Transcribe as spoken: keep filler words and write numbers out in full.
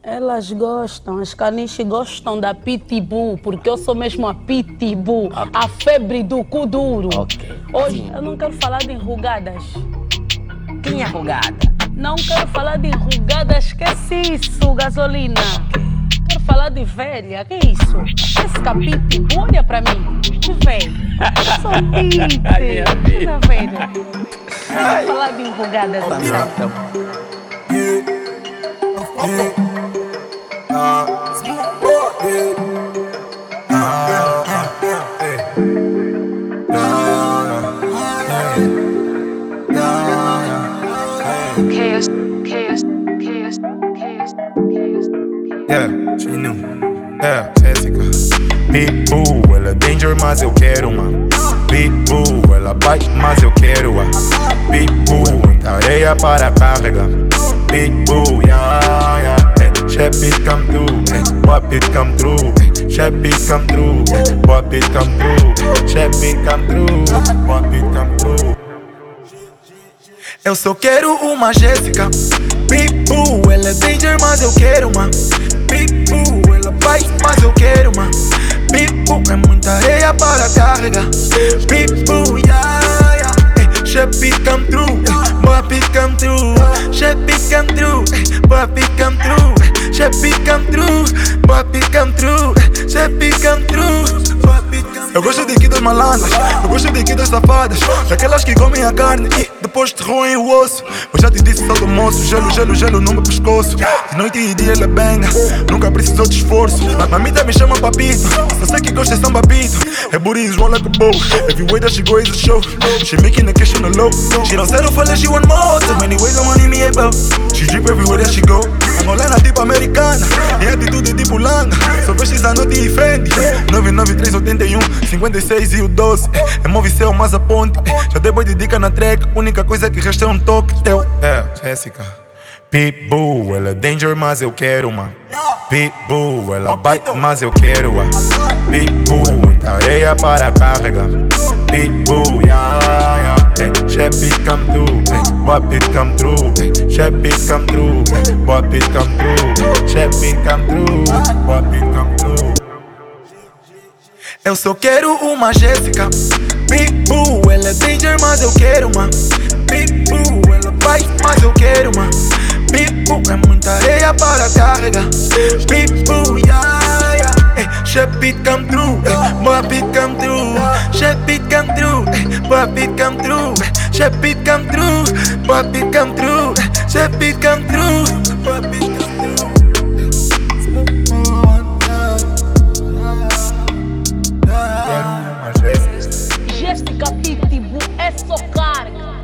Elas gostam, as caniches gostam da Pitbull, porque eu sou mesmo a Pitbull, okay. A febre do cu duro. Okay. Hoje Sim. eu não quero falar de enrugadas. Quem é enrugada? Não quero falar de enrugadas, esquece isso, gasolina. Quero falar de velha, que é isso? Esse Pitbull, olha pra mim, que velho. Eu sou Pete, tá vendo? Quero falar de enrugadas também. Chaos, chaos, chaos, chaos, chaos. Yeah, she knew. Yeah, Jessica. Pitbull, ela é danger, mas eu quero uma. Pitbull, ela bate, mas eu quero uma. Pitbull, muita areia para carregar. Pitbull, yeah, yeah. Hey, Shep it come through, hey, Wap it come through, hey, Shep it come through, hey, Wap it come through, Shep it come through, Wap it come through. Eu só quero uma Jéssica. Pitbull, ela é danger, mas eu quero uma. Pitbull, ela faz, mas eu quero uma. Pitbull, é muita areia para carregar. Pitbull, yeah, yeah. Hey, Shep it come through, hey, Wap it come through, Shep it come through, hey, Wap it come through, Shep it come through, Wap it come through, Shep it come through, Wap it come through. Eu gosto de quitas malandras, eu gosto de quitas safadas, daquelas que comem a carne e depois te roem o osso. Eu já te disse, sou do moço, gelo, gelo, gelo no meu pescoço. De noite e dia ela é benga, nunca precisou de esforço. Mamita me chama papito, só sei que gosta de samba papito. Her booty is roll like a boat, every way that she go is a show. She making a cash on the low, she don't settle for less, she want more. So many ways I money me about, she drip everywhere that she go. Angolana tipo americana, e atitude tipo langa. Só vestes a noite e Fendi, nove nove três oito um, cinquenta e seis e o doze. É move céu, mas a ponte. Já dei boi de dica na track, única coisa que resta é um toque teu. É, Jessica. Pitbull, ela é danger, mas eu quero uma. Pitbull, ela bate, mas eu quero uma. Pitbull, muita areia para carregar. Pitbull, yeah, yeah. Hey, Shep it come through, hey, Wap it come through, hey, Shep it come through, hey, Wap it come through, Shep it come through, Wap it come through. Eu só quero uma Jéssica. Pitbull, ela é danger, mas eu quero uma. Pitbull, ela faz, mas eu quero uma. Pitbull, é muita areia para carregar. Pitbull, yeah, yeah. Hey, Shep it come through, hey, Wap it come through, Shep it come through, hey, Wap it come through, Shep it come through, Wap it come through, Shep it come through, Wap it come through. Jéssica Pitbull é só carga.